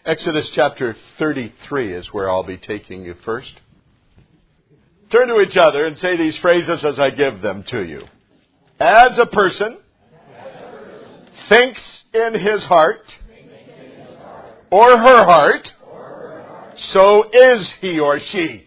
Exodus chapter 33 is where I'll be taking you first. Turn to each other and say these phrases as I give them to you. As a person thinks in his heart or her heart, so is he or she.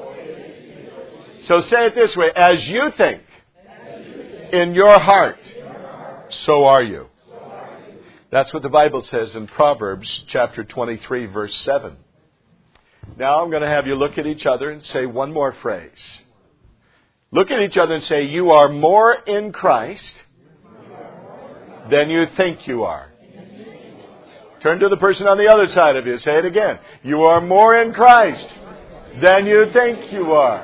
So say it this way. As you think in your heart, so are you. That's what the Bible says in Proverbs chapter 23, verse 7. Now I'm going to have you look at each other and say one more phrase. Look at each other and say, you are more in Christ than you think you are. Turn to the person on the other side of you. Say it again. You are more in Christ than you think you are.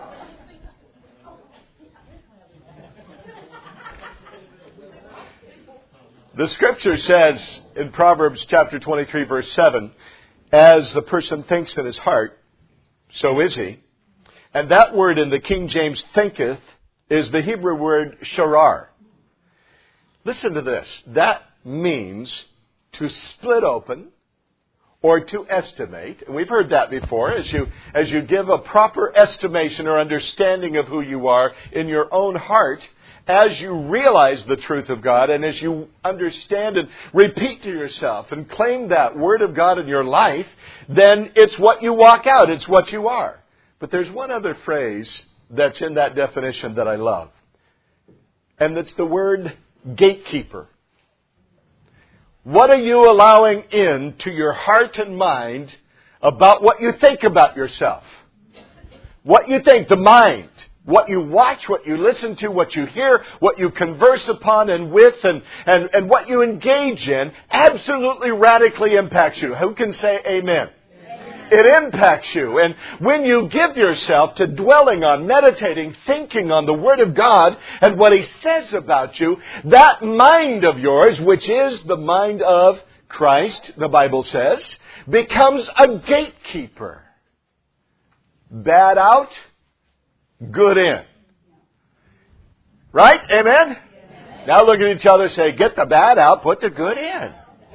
The Scripture says in Proverbs chapter 23, verse 7, as the person thinks in his heart, so is he. And that word in the King James, thinketh, is the Hebrew word sharar. Listen to this. That means to split open or to estimate. And we've heard that before. As you give a proper estimation or understanding of who you are in your own heart, as you realize the truth of God and as you understand and repeat to yourself and claim that Word of God in your life, then it's what you walk out. It's what you are. But there's one other phrase that's in that definition that I love. And it's the word gatekeeper. What are you allowing in to your heart and mind about what you think about yourself? What you think, the mind. What you watch, what you listen to, what you hear, what you converse upon and with, and what you engage in absolutely radically impacts you. Who can say amen? It impacts you. And when you give yourself to dwelling on, meditating, thinking on the Word of God and what He says about you, that mind of yours, which is the mind of Christ, the Bible says, becomes a gatekeeper. Bad out, good in. Right? Amen? Now look at each other and say, get the bad out, put the good in.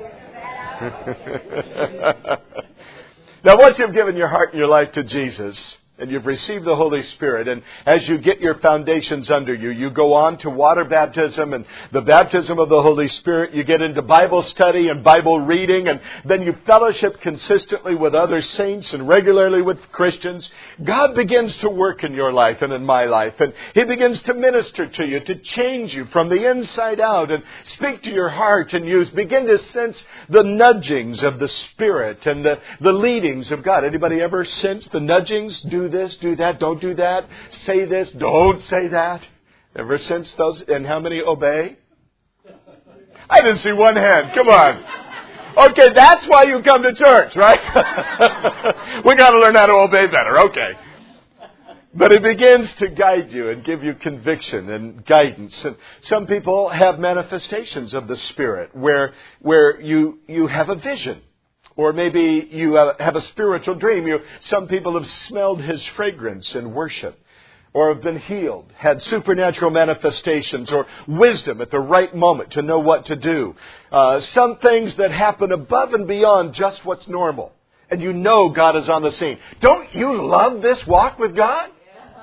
Now once you've given your heart and your life to Jesus, and you've received the Holy Spirit, and as you get your foundations under you, you go on to water baptism and the baptism of the Holy Spirit. You get into Bible study and Bible reading, and then you fellowship consistently with other saints and regularly with Christians. God begins to work in your life and in my life, and He begins to minister to you, to change you from the inside out and speak to your heart, and you begin to sense the nudgings of the Spirit and the leadings of God. Anybody ever sense the nudgings? Do this, do that, don't do that. Say this, don't say that. Ever since those? And how many obey? I didn't see one hand. Come on. Okay, that's why you come to church, right? We got to learn how to obey better. Okay. But it begins to guide you and give you conviction and guidance. And some people have manifestations of the Spirit where you have a vision. Or maybe you have a spiritual dream. Some people have smelled His fragrance in worship. Or have been healed, had supernatural manifestations, or wisdom at the right moment to know what to do. Some things that happen above and beyond just what's normal. And you know God is on the scene. Don't you love this walk with God?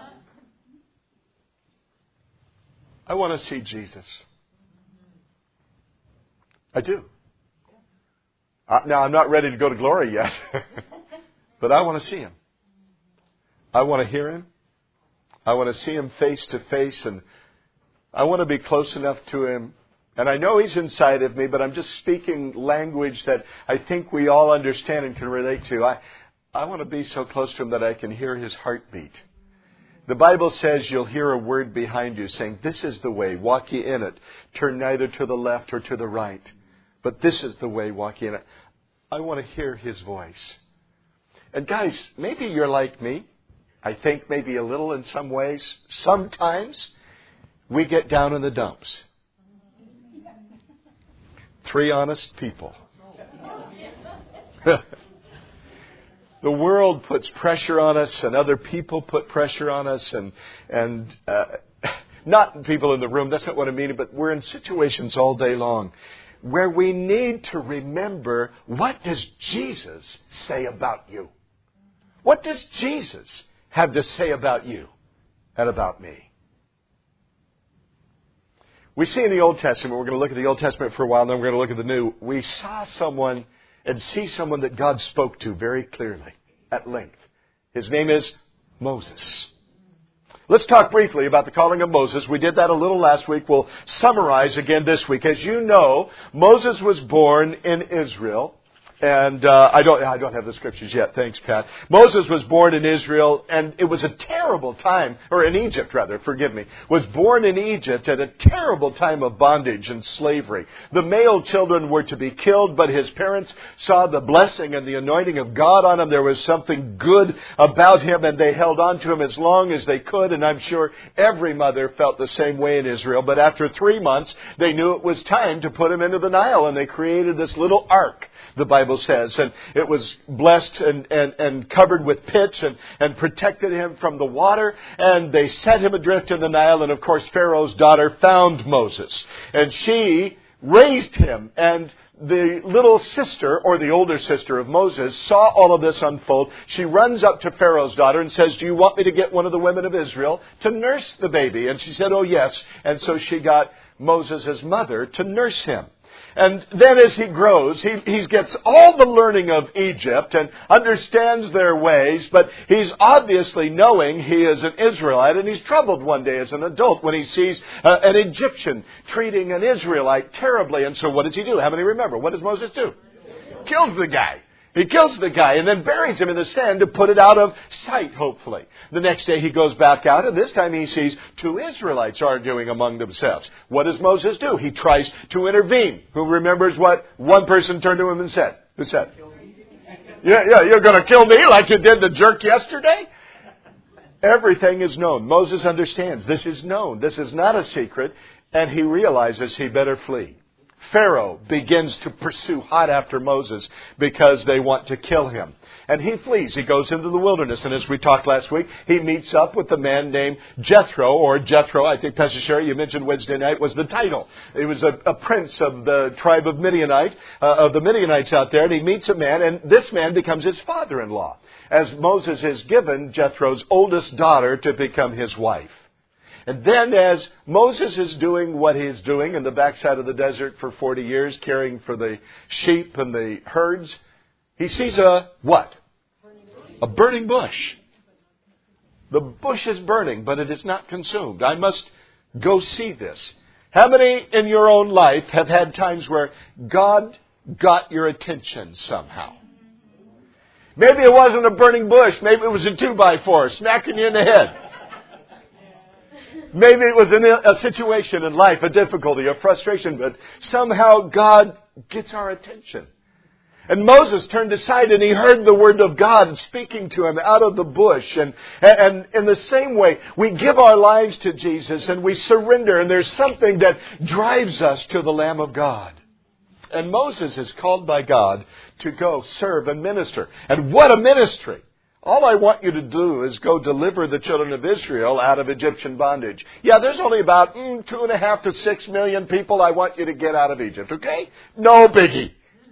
I want to see Jesus. I do. Now, I'm not ready to go to glory yet, but I want to see Him. I want to hear Him. I want to see Him face to face, and I want to be close enough to Him. And I know He's inside of me, but I'm just speaking language that I think we all understand and can relate to. I want to be so close to Him that I can hear His heartbeat. The Bible says you'll hear a word behind you saying, this is the way, walk ye in it. Turn neither to the left or to the right. But this is the way, walk in it. I want to hear His voice. And guys, maybe you're like me. I think maybe a little in some ways. Sometimes we get down in the dumps. 3 honest people. The world puts pressure on us, and other people put pressure on us, and not people in the room. That's not what I mean. But we're in situations all day long where we need to remember, what does Jesus say about you? What does Jesus have to say about you and about me? We see in the Old Testament, we're going to look at the Old Testament for a while, and then we're going to look at the New. We saw someone and see someone that God spoke to very clearly, at length. His name is Moses. Let's talk briefly about the calling of Moses. We did that a little last week. We'll summarize again this week. As you know, Moses was born in Israel. And I don't have the scriptures yet. Thanks, Pat. Moses was born in Israel, and it was a terrible time, or in Egypt rather, forgive me, was born in Egypt at a terrible time of bondage and slavery. The male children were to be killed, but his parents saw the blessing and the anointing of God on him. There was something good about him, and they held on to him as long as they could, and I'm sure every mother felt the same way in Israel. But after 3 months, they knew it was time to put him into the Nile, and they created this little ark, the Bible says, and it was blessed and covered with pitch and protected him from the water, and they set him adrift in the Nile, and of course Pharaoh's daughter found Moses, and she raised him, and the little sister, or the older sister of Moses, saw all of this unfold. She runs up to Pharaoh's daughter and says, "Do you want me to get one of the women of Israel to nurse the baby?" And she said, "Oh yes." And so she got Moses' mother to nurse him. And then as he grows, he gets all the learning of Egypt and understands their ways, but he's obviously knowing he is an Israelite, and he's troubled one day as an adult when he sees an Egyptian treating an Israelite terribly. And so what does he do? How many remember? What does Moses do? Kills the guy. He kills the guy and then buries him in the sand to put it out of sight, hopefully. The next day he goes back out, and this time he sees 2 Israelites arguing among themselves. What does Moses do? He tries to intervene. Who remembers what one person turned to him and said? Who said? Yeah, you're going to kill me like you did the jerk yesterday? Everything is known. Moses understands. This is known. This is not a secret. And he realizes he better flee. Pharaoh begins to pursue hot after Moses because they want to kill him. And he flees. He goes into the wilderness. And as we talked last week, he meets up with a man named Jethro, I think, Pastor Sherry, you mentioned Wednesday night, was the title. He was a prince of the tribe of the Midianites out there. And he meets a man, and this man becomes his father-in-law, as Moses has given Jethro's oldest daughter to become his wife. And then as Moses is doing what he's doing in the backside of the desert for 40 years, caring for the sheep and the herds, he sees a what? A burning bush. The bush is burning, but it is not consumed. I must go see this. How many in your own life have had times where God got your attention somehow? Maybe it wasn't a burning bush. Maybe it was a 2x4 smacking you in the head. Maybe it was a situation in life, a difficulty, a frustration, but somehow God gets our attention. And Moses turned aside and he heard the word of God speaking to him out of the bush. And in the same way, we give our lives to Jesus and we surrender, and there's something that drives us to the Lamb of God. And Moses is called by God to go serve and minister. And what a ministry! All I want you to do is go deliver the children of Israel out of Egyptian bondage. Yeah, there's only about 2.5 to 6 million people I want you to get out of Egypt, okay? No biggie.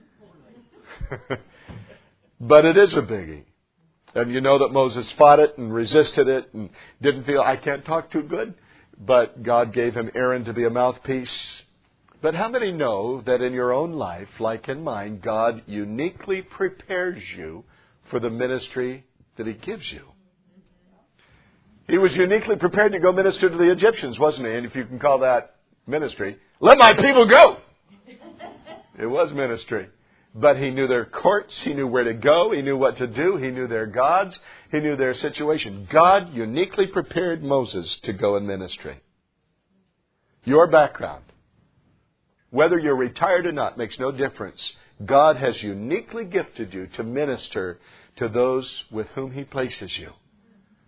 But it is a biggie. And you know that Moses fought it and resisted it and didn't feel, I can't talk too good. But God gave him Aaron to be a mouthpiece. But how many know that in your own life, like in mine, God uniquely prepares you for the ministry that He gives you? He was uniquely prepared to go minister to the Egyptians, wasn't He? And if you can call that ministry, let my people go. It was ministry. But He knew their courts. He knew where to go. He knew what to do. He knew their gods. He knew their situation. God uniquely prepared Moses to go in ministry. Your background, whether you're retired or not, makes no difference. God has uniquely gifted you to minister to those with whom He places you.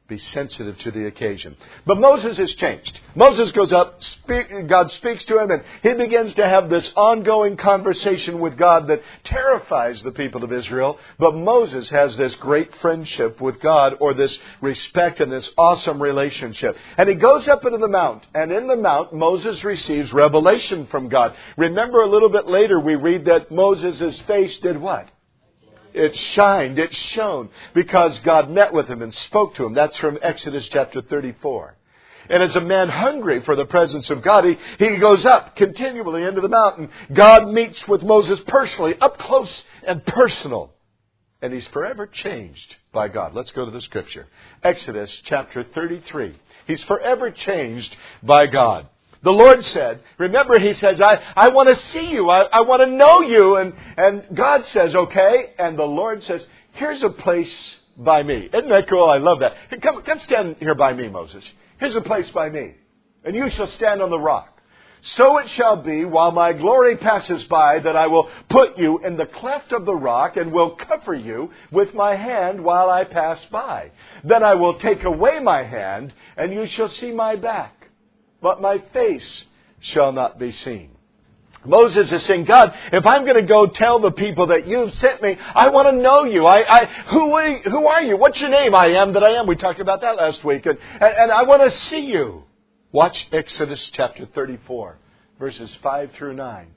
Be sensitive to the occasion. But Moses has changed. Moses goes up, God speaks to him, and he begins to have this ongoing conversation with God that terrifies the people of Israel. But Moses has this great friendship with God, or this respect and this awesome relationship. And he goes up into the mount, and in the mount, Moses receives revelation from God. Remember a little bit later, we read that Moses' face did what? It shined, it shone, because God met with him and spoke to him. That's from Exodus chapter 34. And as a man hungry for the presence of God, he goes up continually into the mountain. God meets with Moses personally, up close and personal. And he's forever changed by God. Let's go to the scripture. Exodus chapter 33. He's forever changed by God. The Lord said, remember, He says, I want to see you. I want to know you. And God says, okay. And the Lord says, here's a place by me. Isn't that cool? I love that. Hey, come stand here by me, Moses. Here's a place by me. And you shall stand on the rock. So it shall be, while my glory passes by, that I will put you in the cleft of the rock and will cover you with my hand while I pass by. Then I will take away my hand, and you shall see my back. But my face shall not be seen. Moses is saying, God, if I'm going to go tell the people that you've sent me, I want to know you. Who are you? What's your name? I am that I am. We talked about that last week. And I want to see you. Watch Exodus chapter 34, verses 5 through 9.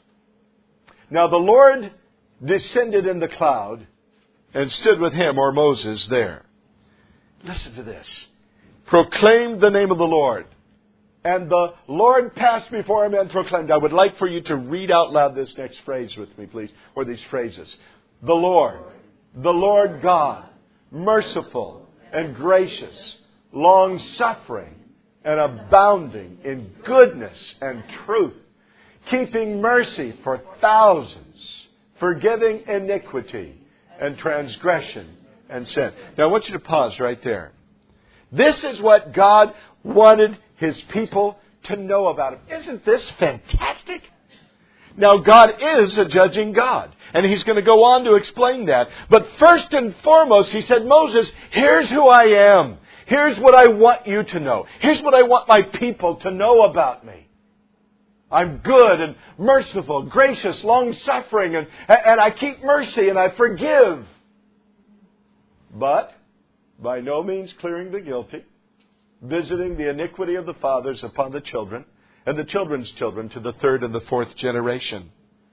Now the Lord descended in the cloud and stood with him, or Moses, there. Listen to this. Proclaimed the name of the Lord. And the Lord passed before him and proclaimed. I would like for you to read out loud this next phrase with me, please. Or these phrases. The Lord God, merciful and gracious, long-suffering and abounding in goodness and truth, keeping mercy for thousands, forgiving iniquity and transgression and sin. Now I want you to pause right there. This is what God wanted His people to know about Him. Isn't this fantastic? Now, God is a judging God. And He's going to go on to explain that. But first and foremost, He said, Moses, here's who I am. Here's what I want you to know. Here's what I want my people to know about me. I'm good and merciful, gracious, long-suffering, and I keep mercy and I forgive. But by no means clearing the guilty, visiting the iniquity of the fathers upon the children, and the children's children to the third and the fourth generation.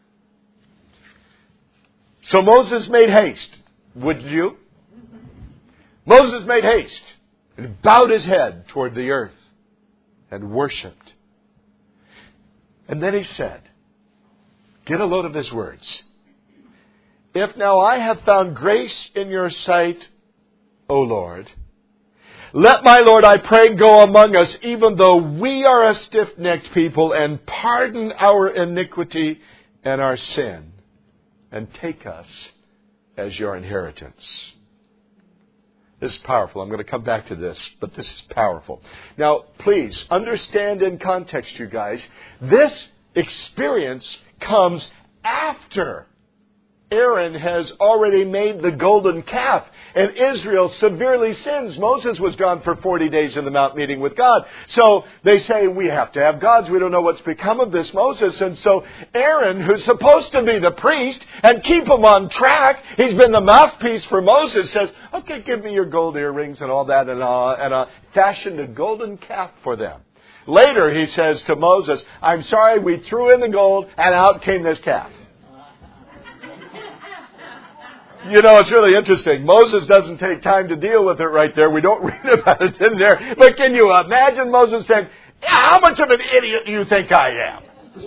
So Moses made haste. Would you? Moses made haste and bowed his head toward the earth and worshipped. And then he said, get a load of his words. If now I have found grace in your sight, O Lord, let my Lord, I pray, go among us, even though we are a stiff-necked people, and pardon our iniquity and our sin, and take us as your inheritance. This is powerful. I'm going to come back to this, but this is powerful. Now, please, understand in context, you guys, this experience comes after Aaron has already made the golden calf, and Israel severely sins. Moses was gone for 40 days in the mount meeting with God. So they say, we have to have gods. We don't know what's become of this Moses. And so Aaron, who's supposed to be the priest and keep him on track, he's been the mouthpiece for Moses, says, okay, give me your gold earrings and all that, and fashioned a golden calf for them. Later, he says to Moses, I'm sorry, we threw in the gold, and out came this calf. You know, it's really interesting. Moses doesn't take time to deal with it right there. We don't read about it in there. But can you imagine Moses saying, how much of an idiot do you think I am?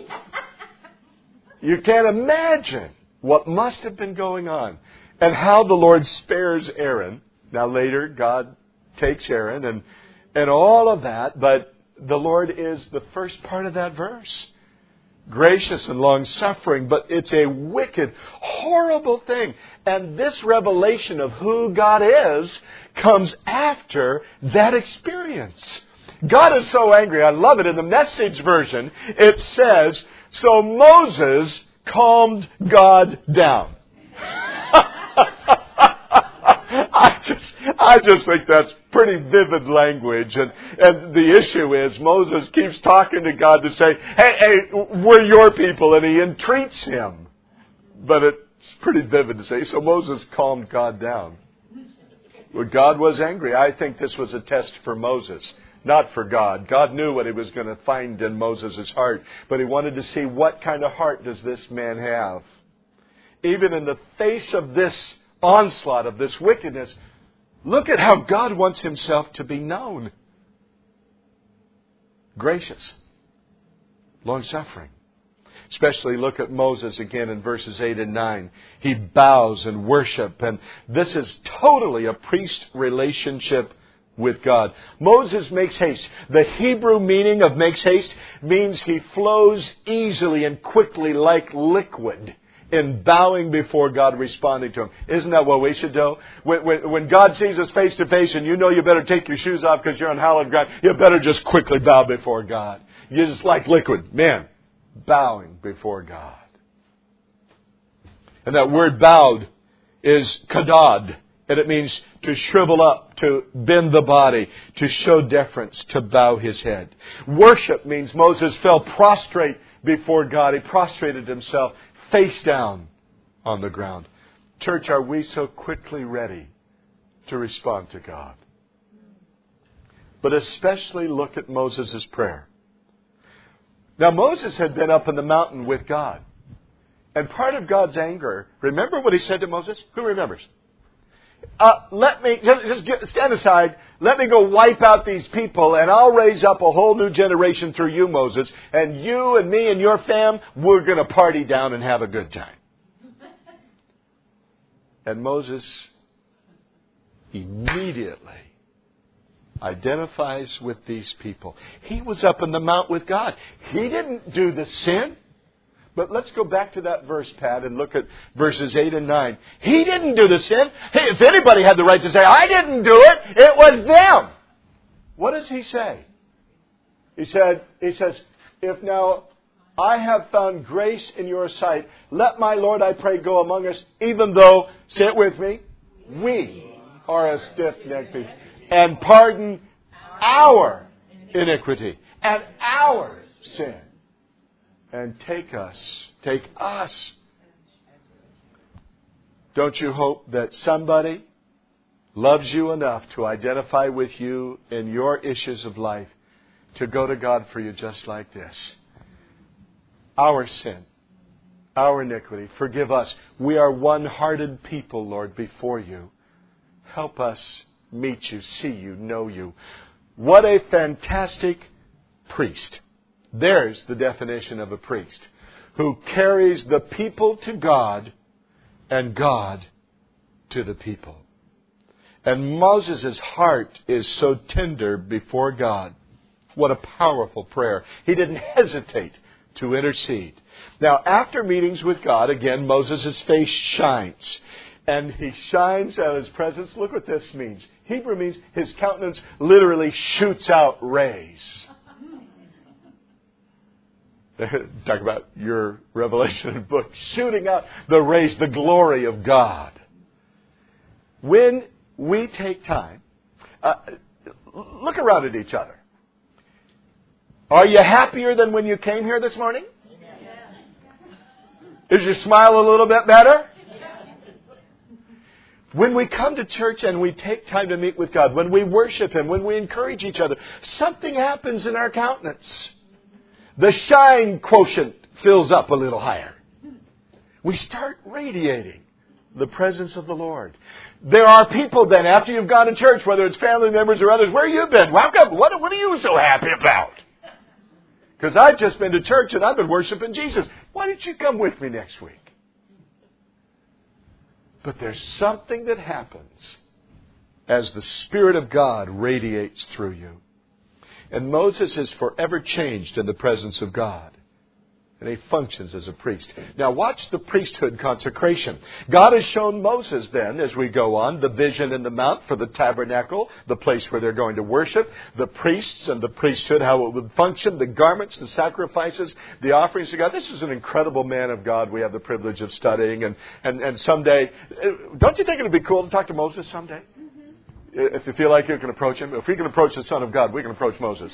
You can't imagine what must have been going on and how the Lord spares Aaron. Now later, God takes Aaron and all of that. But the Lord is the first part of that verse. Gracious and long-suffering, but it's a wicked, horrible thing. And this revelation of who God is comes after that experience. God is so angry. I love it. In the Message version, it says, so Moses calmed God down. I just think that's pretty vivid language. And the issue is Moses keeps talking to God to say, hey, we're your people. And he entreats him. But it's pretty vivid to say. So Moses calmed God down. Well, God was angry. I think this was a test for Moses, not for God. God knew what he was going to find in Moses' heart. But he wanted to see what kind of heart does this man have. Even in the face of this onslaught of this wickedness, look at how God wants himself to be known. Gracious. Long-suffering. Especially look at Moses again in verses 8 and 9. He bows in worship. And this is totally a priest relationship with God. Moses makes haste. The Hebrew meaning of makes haste means he flows easily and quickly like liquid in bowing before God, responding to Him. Isn't that what we should do? When God sees us face to face and you know you better take your shoes off because you're on hallowed ground, you better just quickly bow before God. You're just like liquid. Man, bowing before God. And that word bowed is kadad. And it means to shrivel up, to bend the body, to show deference, to bow his head. Worship means Moses fell prostrate before God. He prostrated himself face down on the ground. Church, are we so quickly ready to respond to God? But especially look at Moses' prayer. Now Moses had been up in the mountain with God. And part of God's anger, remember what he said to Moses? Who remembers? Let me, stand aside, let me go wipe out these people and I'll raise up a whole new generation through you, Moses. And you and me and your fam, we're going to party down and have a good time. And Moses immediately identifies with these people. He was up in the mount with God. He didn't do the sin. But let's go back to that verse, Pat, and look at verses 8 and 9. He didn't do the sin. Hey, if anybody had the right to say, I didn't do it, it was them. What does he say? He says, if now I have found grace in your sight, let my Lord, I pray, go among us, even though, say it with me, we are a stiff-necked people, and pardon our iniquity and our sin. And take us. Don't you hope that somebody loves you enough to identify with you in your issues of life, to go to God for you just like this? Our sin, our iniquity, forgive us. We are one-hearted people, Lord, before you. Help us meet you, see you, know you. What a fantastic priest. There's the definition of a priest, who carries the people to God and God to the people. And Moses' heart is so tender before God. What a powerful prayer. He didn't hesitate to intercede. Now, after meetings with God, again, Moses' face shines. And he shines out of his presence. Look what this means. Hebrew means his countenance literally shoots out rays. Talk about your Revelation book, shooting out the rays, the glory of God. When we take time, look around at each other. Are you happier than when you came here this morning? Is your smile a little bit better? When we come to church and we take time to meet with God, when we worship Him, when we encourage each other, something happens in our countenance. The shine quotient fills up a little higher. We start radiating the presence of the Lord. There are people then, after you've gone to church, whether it's family members or others, where you been? Welcome. What are you so happy about? Because I've just been to church and I've been worshiping Jesus. Why don't you come with me next week? But there's something that happens as the Spirit of God radiates through you. And Moses is forever changed in the presence of God. And he functions as a priest. Now watch the priesthood consecration. God has shown Moses then, as we go on, the vision in the mount for the tabernacle, the place where they're going to worship, the priests and the priesthood, how it would function, the garments, the sacrifices, the offerings to God. This is an incredible man of God we have the privilege of studying. And someday, don't you think it would be cool to talk to Moses someday? If you feel like you can approach him, if we can approach the Son of God, we can approach Moses.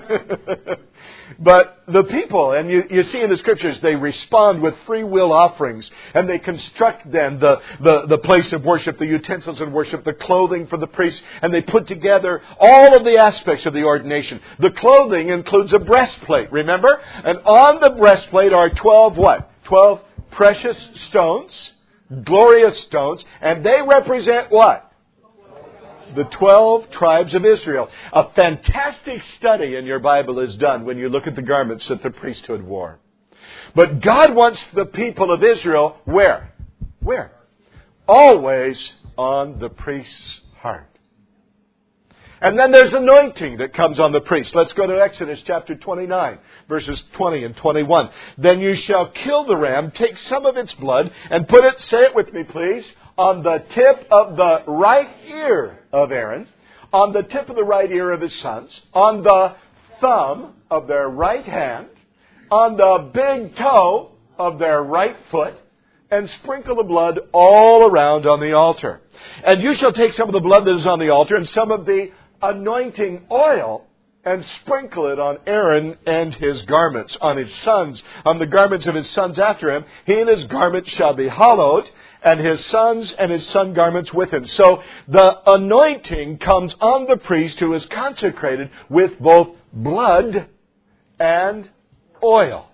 But the people, and you see in the Scriptures, they respond with free will offerings, and they construct then the place of worship, the utensils of worship, the clothing for the priests, and they put together all of the aspects of the ordination. The clothing includes a breastplate, remember? And on the breastplate are 12 what? 12 precious stones, glorious stones, and they represent what? The 12 tribes of Israel. A fantastic study in your Bible is done when you look at the garments that the priesthood wore. But God wants the people of Israel where? Where? Always on the priest's heart. And then there's anointing that comes on the priest. Let's go to Exodus chapter 29, verses 20 and 21. Then you shall kill the ram, take some of its blood, and put it, say it with me please, on the tip of the right ear of Aaron, on the tip of the right ear of his sons, on the thumb of their right hand, on the big toe of their right foot, and sprinkle the blood all around on the altar. And you shall take some of the blood that is on the altar and some of the anointing oil and sprinkle it on Aaron and his garments, on his sons, on the garments of his sons after him. He and his garments shall be hallowed, and his sons and his son garments with him. So the anointing comes on the priest who is consecrated with both blood and oil.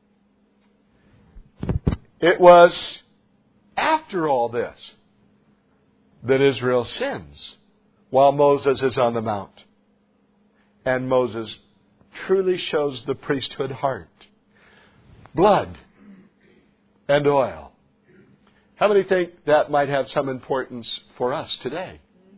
It was after all this that Israel sins while Moses is on the mount. And Moses truly shows the priesthood heart. Blood and oil. How many think that might have some importance for us today?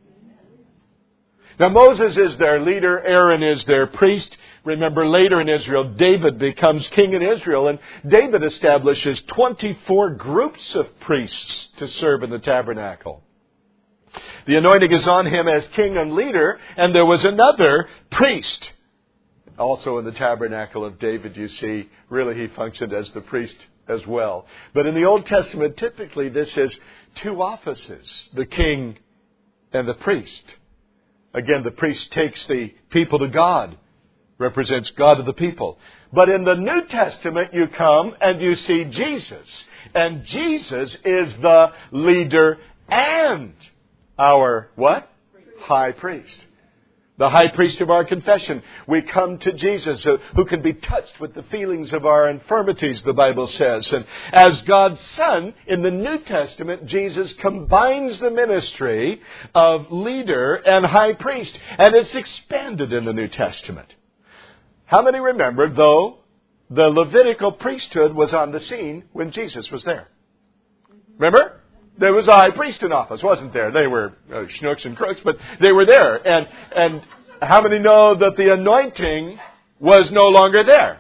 Now Moses is their leader, Aaron is their priest. Remember, later in Israel, David becomes king in Israel, and David establishes 24 groups of priests to serve in the tabernacle. The anointing is on him as king and leader, and there was another priest. Also in the tabernacle of David, you see, really he functioned as the priest as well. But in the Old Testament, typically this is two offices, the king and the priest. Again, the priest takes the people to God, represents God to the people. But in the New Testament, you come and you see Jesus. And Jesus is the leader and our what? High priest. The high priest of our confession. We come to Jesus who can be touched with the feelings of our infirmities, the Bible says. And as God's Son, in the New Testament, Jesus combines the ministry of leader and high priest. And it's expanded in the New Testament. How many remember, though, the Levitical priesthood was on the scene when Jesus was there? Remember? There was a high priest in office, wasn't there? They were schnooks and crooks, but they were there. And how many know that the anointing was no longer there?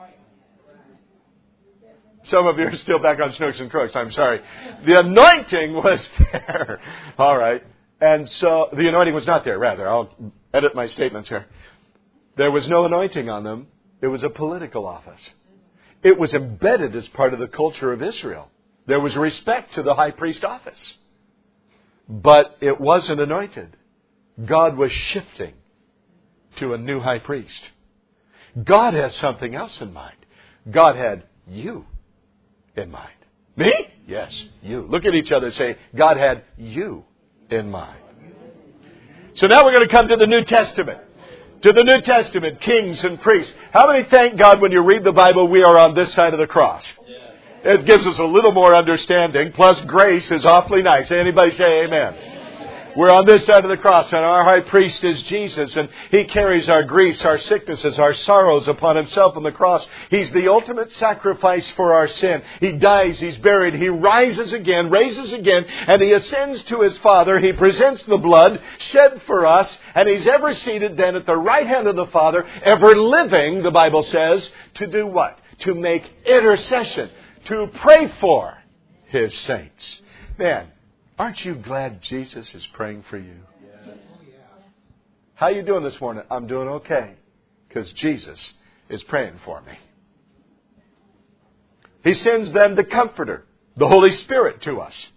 Some of you are still back on schnooks and crooks. I'm sorry. The anointing was there. All right. And so the anointing was not there, rather. I'll edit my statements here. There was no anointing on them. It was a political office. It was embedded as part of the culture of Israel. There was respect to the high priest office. But it wasn't anointed. God was shifting to a new high priest. God has something else in mind. God had you in mind. Me? Yes, you. Look at each other and say, God had you in mind. So now we're going to come to the New Testament. To the New Testament, kings and priests. How many thank God when you read the Bible we are on this side of the cross? It gives us a little more understanding. Plus, grace is awfully nice. Anybody say amen? We're on this side of the cross, and our high priest is Jesus, and He carries our griefs, our sicknesses, our sorrows upon Himself on the cross. He's the ultimate sacrifice for our sin. He dies, He's buried, He rises again, raises again, and He ascends to His Father. He presents the blood shed for us, and He's ever seated then at the right hand of the Father, ever living, the Bible says, to do what? To make intercession. To pray for His saints. Man, aren't you glad Jesus is praying for you? Yes. How are you doing this morning? I'm doing okay. Because Jesus is praying for me. He sends then the Comforter, the Holy Spirit, to us.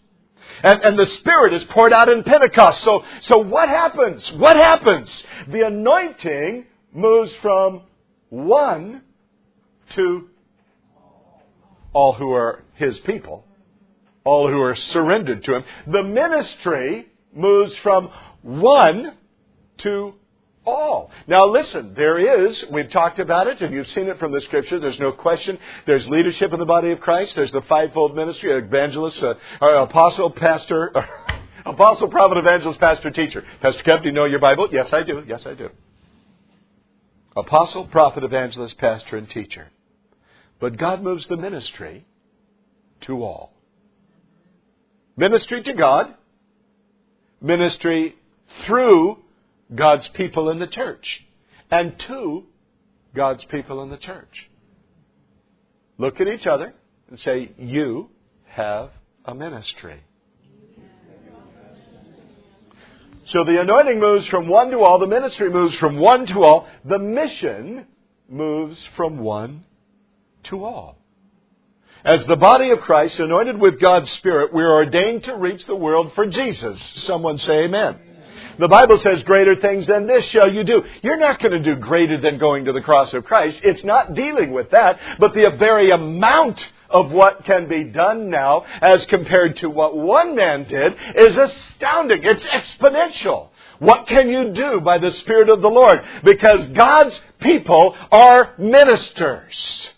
And the Spirit is poured out in Pentecost. So what happens? What happens? The anointing moves from one to all who are His people, all who are surrendered to Him. The ministry moves from one to all. Now listen, we've talked about it, and you've seen it from the Scripture, there's no question. There's leadership in the body of Christ. There's the fivefold ministry, evangelist, apostle, pastor, apostle, prophet, evangelist, pastor, teacher. Pastor Kev, do you know your Bible? Yes, I do. Yes, I do. Apostle, prophet, evangelist, pastor, and teacher. But God moves the ministry to all. Ministry to God. Ministry through God's people in the church. And to God's people in the church. Look at each other and say, you have a ministry. So the anointing moves from one to all. The ministry moves from one to all. The mission moves from one to all. As the body of Christ, anointed with God's Spirit, we are ordained to reach the world for Jesus. Someone say amen. The Bible says, greater things than this shall you do. You're not going to do greater than going to the cross of Christ. It's not dealing with that, but the very amount of what can be done now as compared to what one man did is astounding. It's exponential. What can you do by the Spirit of the Lord? Because God's people are ministers.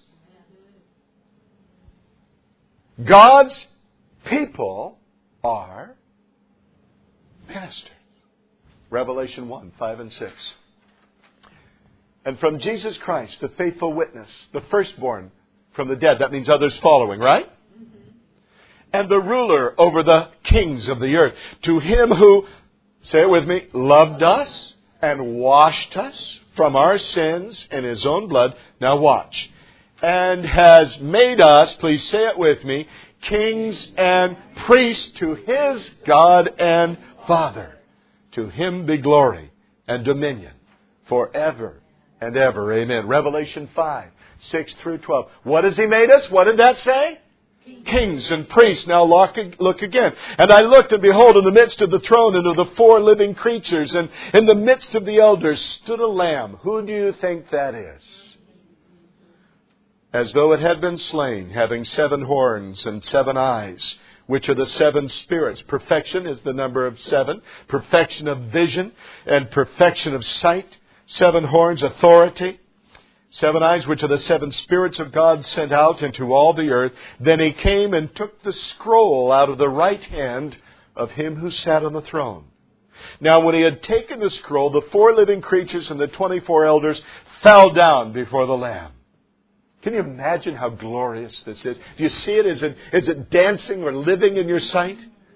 God's people are ministers. Revelation 1, 5 and 6. And from Jesus Christ, the faithful witness, the firstborn from the dead. That means others following, right? And the ruler over the kings of the earth. To Him who, say it with me, loved us and washed us from our sins in His own blood. Now watch. And has made us, please say it with me, kings and priests to His God and Father. To Him be glory and dominion forever and ever. Amen. Revelation 5, 6 through 12. What has He made us? What did that say? Kings and priests. Now look again. And I looked, and behold, in the midst of the throne and of the four living creatures, and in the midst of the elders stood a lamb. Who do you think that is? As though it had been slain, having 7 horns and 7 eyes, which are the 7 spirits. Perfection is the number of 7. Perfection of vision and perfection of sight. 7 horns, authority. 7 eyes, which are the 7 spirits of God sent out into all the earth. Then He came and took the scroll out of the right hand of Him who sat on the throne. Now when He had taken the scroll, the 4 living creatures and the 24 elders fell down before the Lamb. Can you imagine how glorious this is? Do you see it? Is it dancing or living in your sight?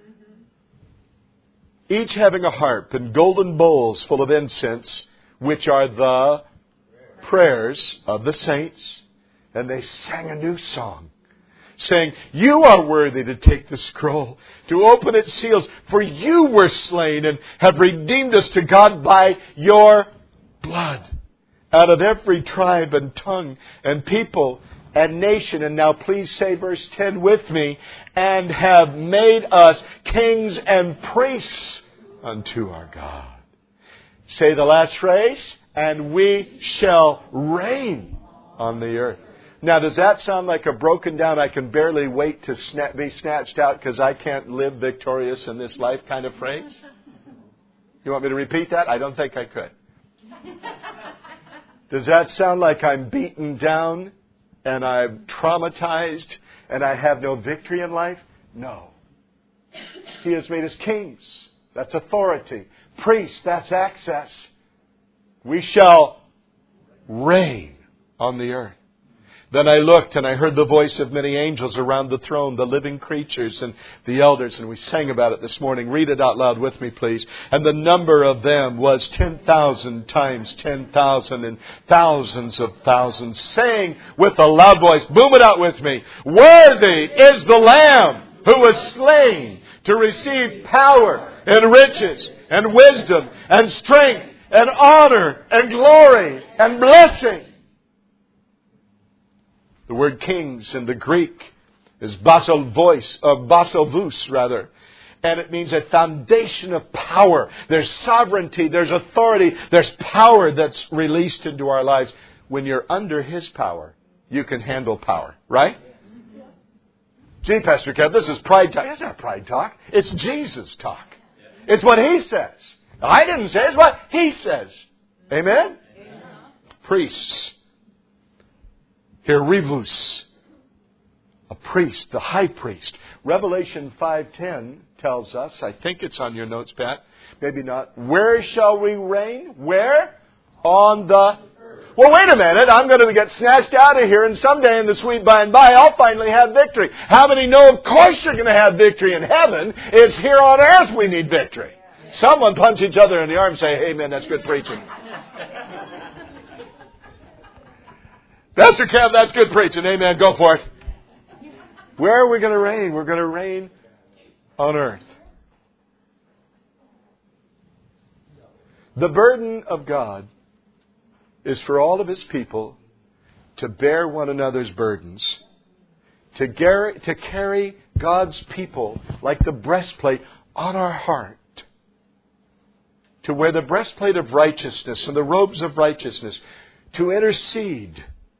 Each having a harp and golden bowls full of incense, which are the prayers of the saints. And they sang a new song, saying, You are worthy to take the scroll, to open its seals, for You were slain and have redeemed us to God by Your blood. Out of every tribe and tongue and people and nation. And now please say verse 10 with me. And have made us kings and priests unto our God. Say the last phrase. And we shall reign on the earth. Now does that sound like a broken down, I can barely wait to be snatched out because I can't live victorious in this life kind of phrase? You want me to repeat that? I don't think I could. Does that sound like I'm beaten down and I'm traumatized and I have no victory in life? No. He has made us kings. That's authority. Priests, that's access. We shall reign on the earth. Then I looked and I heard the voice of many angels around the throne, the living creatures and the elders. And we sang about it this morning. Read it out loud with me, please. And the number of them was 10,000 times 10,000 and thousands of thousands, saying with a loud voice, boom it out with me, Worthy is the Lamb who was slain to receive power and riches and wisdom and strength and honor and glory and blessing. The word kings in the Greek is basalvos, And it means a foundation of power. There's sovereignty, there's authority, there's power that's released into our lives. When you're under His power, you can handle power, right? Gee, Pastor Kev, this is pride talk. It's not pride talk. It's Jesus talk. It's what He says. I didn't say it. It's what He says. Amen? Amen. Priests. Here, Rivus. A priest, the high priest. Revelation 5:10 tells us, I think it's on your notes, Pat. Maybe not. Where shall we reign? Where? On the... Well, wait a minute. I'm going to get snatched out of here, and someday in the sweet by and by, I'll finally have victory. How many know, of course, you're going to have victory in heaven? It's here on earth we need victory. Someone punch each other in the arm and say, amen, that's good preaching. Pastor Kev, that's good preaching. Amen, go for it. Where are we going to reign? We're going to reign on earth. The burden of God is for all of His people to bear one another's burdens, to carry God's people like the breastplate on our heart, to wear the breastplate of righteousness and the robes of righteousness, to intercede,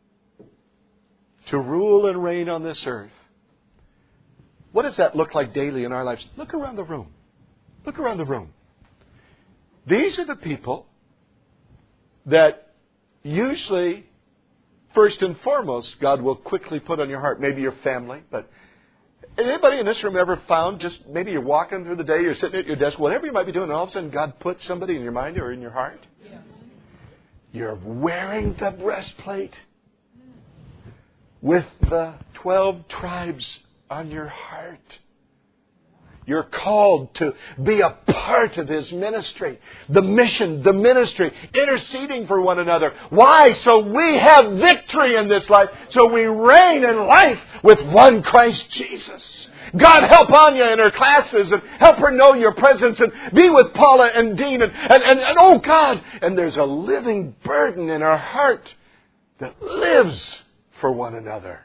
to rule and reign on this earth. What does that look like daily in our lives? Look around the room. Look around the room. These are the people that usually, first and foremost, God will quickly put on your heart. Maybe your family, but anybody in this room ever found, just maybe you're walking through the day, you're sitting at your desk, whatever you might be doing, and all of a sudden God puts somebody in your mind or in your heart? Yes. You're wearing the breastplate with the 12 tribes on your heart. You're called to be a part of His ministry. The mission, the ministry, interceding for one another. Why? So we have victory in this life. So we reign in life with one Christ Jesus. God help Anya in her classes and help her know your presence and be with Paula and Dean and oh God. And there's a living burden in our heart that lives for one another.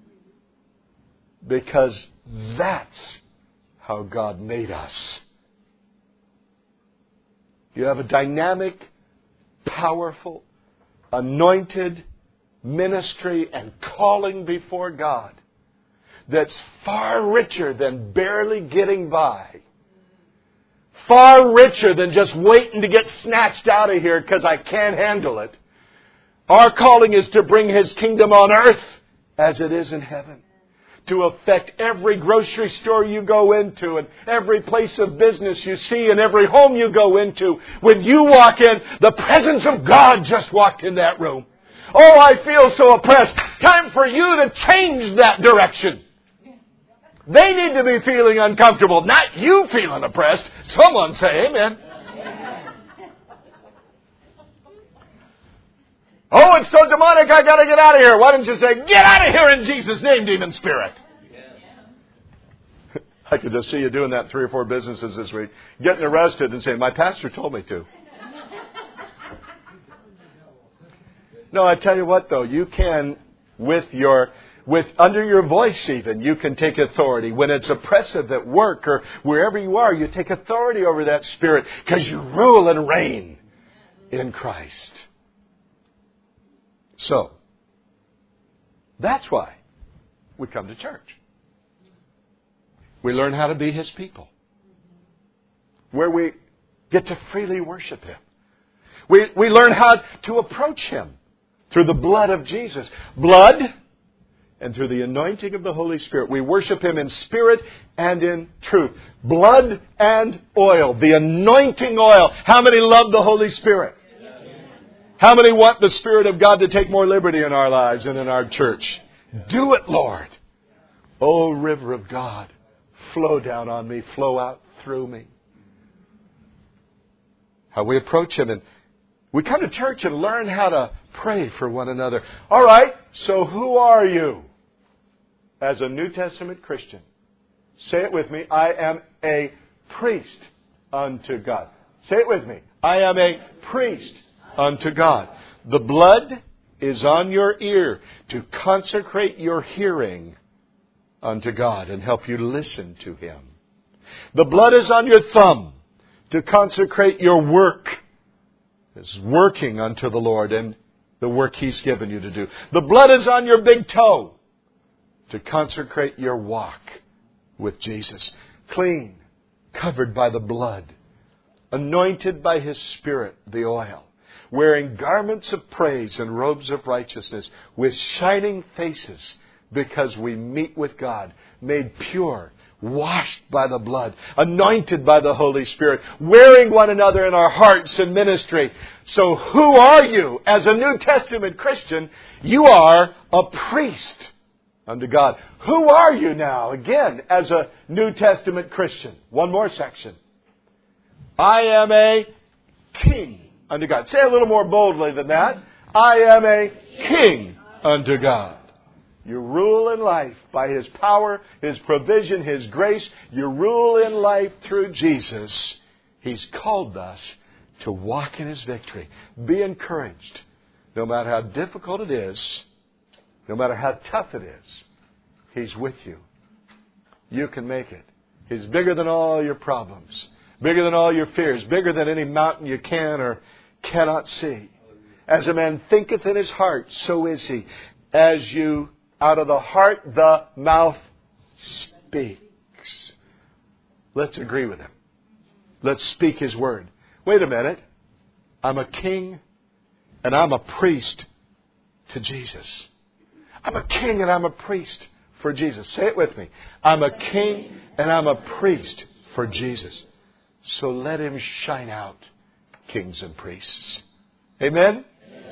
Because that's how God made us. You have a dynamic, powerful, anointed ministry and calling before God that's far richer than barely getting by. Far richer than just waiting to get snatched out of here because I can't handle it. Our calling is to bring His kingdom on earth as it is in heaven. To affect every grocery store you go into and every place of business you see and every home you go into. When you walk in, the presence of God just walked in that room. Oh, I feel so oppressed. Time for you to change that direction. They need to be feeling uncomfortable, not you feeling oppressed. Someone say amen. Oh, it's so demonic, I got to get out of here. Why don't you say, get out of here in Jesus' name, demon spirit. I could just see you doing that in 3 or 4 businesses this week. Getting arrested and saying, my pastor told me to. No, I tell you what though, you can, under your voice even, you can take authority. When it's oppressive at work or wherever you are, you take authority over that spirit because you rule and reign in Christ. So, that's why we come to church. We learn how to be His people. Where we get to freely worship Him. We learn how to approach Him through the blood of Jesus. Blood and through the anointing of the Holy Spirit. We worship Him in spirit and in truth. Blood and oil. The anointing oil. How many love the Holy Spirit? How many want the Spirit of God to take more liberty in our lives and in our church? Do it, Lord. Oh, river of God, flow down on me, flow out through me. How we approach Him. And we come to church and learn how to pray for one another. All right, so who are you as a New Testament Christian? Say it with me. I am a priest unto God. Say it with me. I am a priest unto God. The blood is on your ear to consecrate your hearing unto God and help you listen to Him. The blood is on your thumb to consecrate your work as working unto the Lord and the work He's given you to do. The blood is on your big toe to consecrate your walk with Jesus. Clean, covered by the blood, anointed by His Spirit, the oil, wearing garments of praise and robes of righteousness with shining faces because we meet with God, made pure, washed by the blood, anointed by the Holy Spirit, wearing one another in our hearts in ministry. So who are you as a New Testament Christian? You are a priest unto God. Who are you now, again, as a New Testament Christian? One more section. I am a king unto God. Say a little more boldly than that. I am a king unto God. You rule in life by His power, His provision, His grace. You rule in life through Jesus. He's called us to walk in His victory. Be encouraged. No matter how difficult it is, no matter how tough it is, He's with you. You can make it. He's bigger than all your problems, bigger than all your fears, bigger than any mountain you can or cannot see. As a man thinketh in his heart, so is he. As you, out of the heart, the mouth speaks. Let's agree with him. Let's speak his word. Wait a minute. I'm a king and I'm a priest to Jesus. I'm a king and I'm a priest for Jesus. Say it with me. I'm a king and I'm a priest for Jesus. So let him shine out, kings and priests. Amen?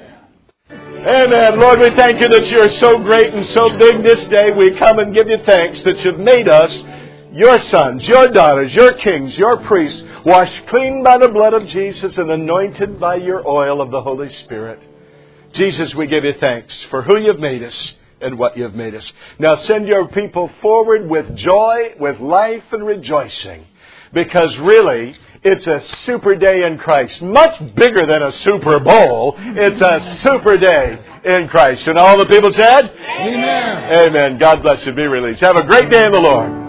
Amen. Lord, we thank you that you're so great and so big this day. We come and give you thanks that you've made us your sons, your daughters, your kings, your priests, washed clean by the blood of Jesus and anointed by your oil of the Holy Spirit. Jesus, we give you thanks for who you've made us and what you've made us. Now send your people forward with joy, with life and rejoicing. Because really, it's a super day in Christ. Much bigger than a Super Bowl. It's a super day in Christ. And all the people said? Amen. Amen. God bless you. Be released. Have a great day in the Lord.